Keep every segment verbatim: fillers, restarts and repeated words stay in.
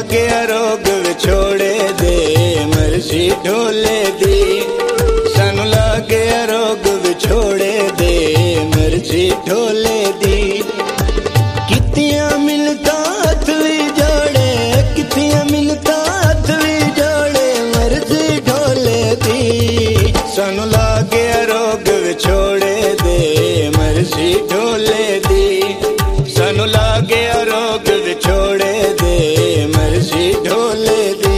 लागे रोग विछोड़े दे मर्जी ढोले दी। सानू लागे रोग विछोड़े दे मर्जी ढोले दी। कितियां मिलता हथ भी जोड़े, कितियां मिलता हथ भी जोड़े मर्जी ढोले दी। सानू लागे रोग विछोड़े दे मर्जी ढोले दी। सानू लागे रोग विछोड़े दे मर्जी ढोले दी।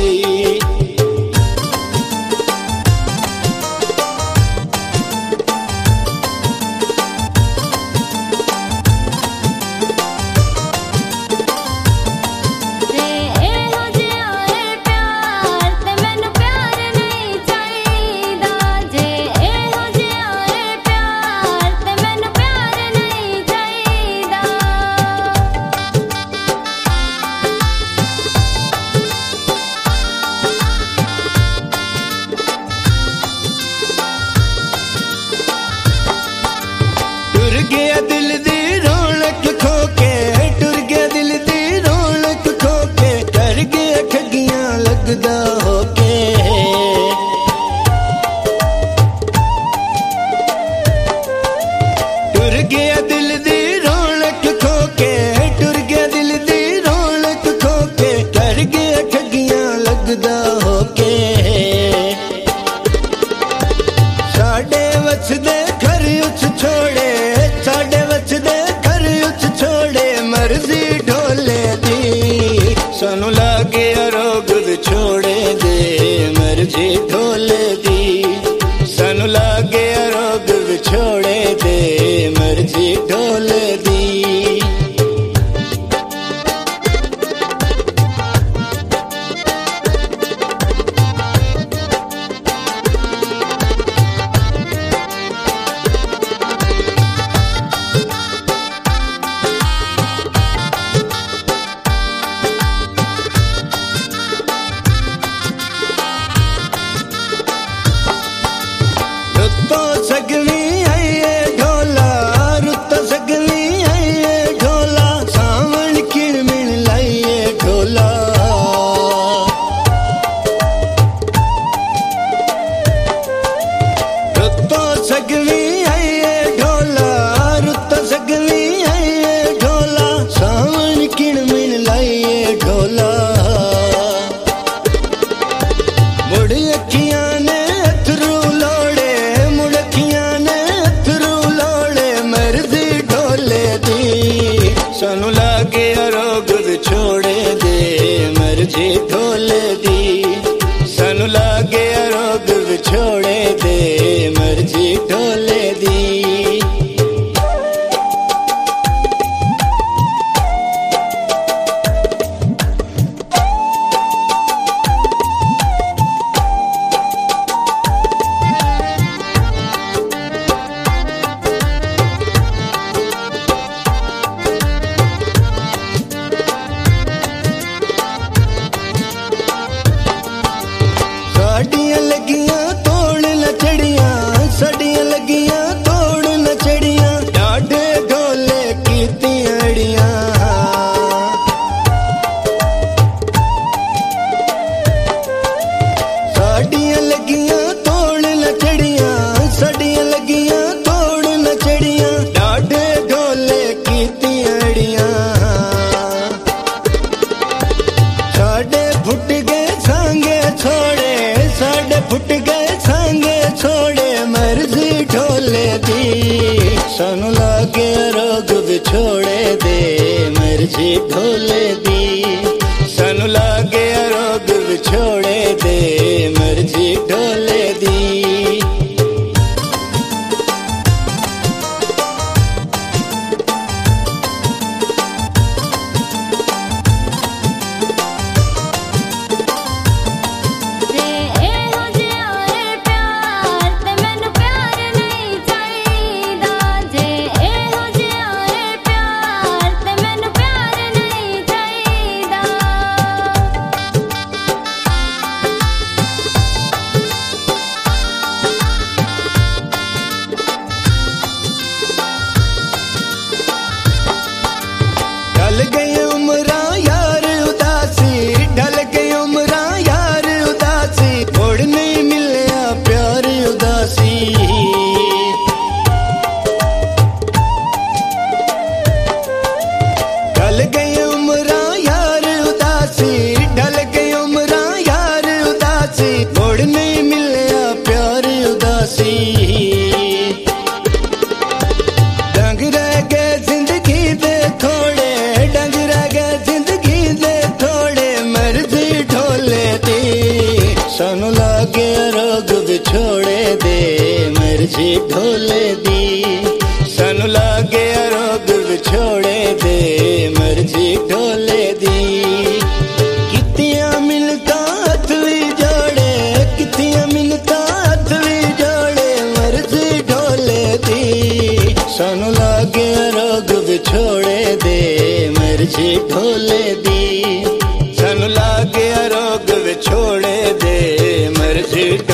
टुर गया दिल दी रौनक खोके, टुर गया दिल दी रौनक खोके, कर गया ठगियां लगदा होके। टुर गया दिल दी रौनक खोके, टुर गया दिल दी रौनक खोके, कर गया ठगियां लगदा होके। साडे वसदे घर उच छोड़े, साडे वसदे घर उच छोड़े मर्जी ढोले दी। सानू लागे रोग विछोड़े दे मर्जी ढोले दी। सानू लागे रोग विछोड़े दे मर्जी ढोले दी। रुत्तो सगली है ये ढोला, रुत्तो सगली है ये ढोला, सावन किरमिन लाइए ढोला। रुत्तो सगली है ये ढोला, रुत्तो सगली है ये ढोला, सावन किरमिन लाइए ढोला। मुड़ अखियां ने अथरू लोड़े, मुड़ अखियां ने अथरू लोड़े मर्जी ढोले दी। सानू लागे रोग विछोड़े दे मर्जी ढोले दी। सानू लागे रोग विछोड़े दे मर्जी ढोले दी। साडियां लगियां तोड़ न चढ़ियां, साडियां लगियां तोड़ न चढ़ियां, डाढे ढोले कीतियां अड़ियां। साडियां लगियां तोड़ न चढ़ियां, साडियां लगियां तोड़ न चढ़ियां, डाढे ढोले कीतियां अड़ियां। साडे फुट गए सांगे छोड़े, साडे फुट गए सांगे छोड़े मर्जी ढोले दी। सानू लागे रोग विछोड़े दे मर्जी ढोले दी। सानू लागे रोग विछोड़े दे मर्जी ढोले दी। जे ढोले दी सानू लागे रोग विछोड़े दे मर्जी ढोले दी कितियां मिलता हथ भी जोड़े कितियां मिलता हथ भी जोड़े मर्जी ढोले दी सानू लागे रोग विछोड़े दे मर्जी ढोले दी सानू लागे रोग विछोड़े दे मर्जी